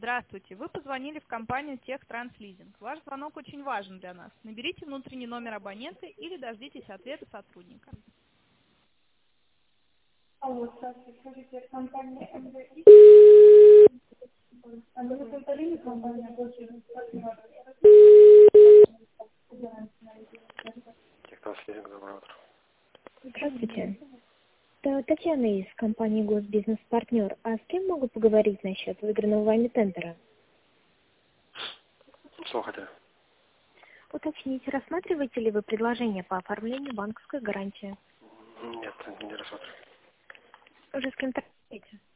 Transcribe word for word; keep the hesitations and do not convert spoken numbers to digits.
Здравствуйте. Вы позвонили в компанию Техтранслизинг. Ваш звонок очень важен для нас. Наберите внутренний номер абонента или дождитесь ответа сотрудника. Алло, здравствуйте, скажите, компания эм вэ и? А вы повторили компания больше? Техтранслизинг, доброе утро. Здравствуйте. Это Татьяна из компании Госбизнес-партнер. А с кем могу поговорить насчет выигранного вами тендера? Что вы хотели? Уточните, рассматриваете ли вы предложение по оформлению банковской гарантии? Нет, не рассматриваю. Уже с кем-то работаете?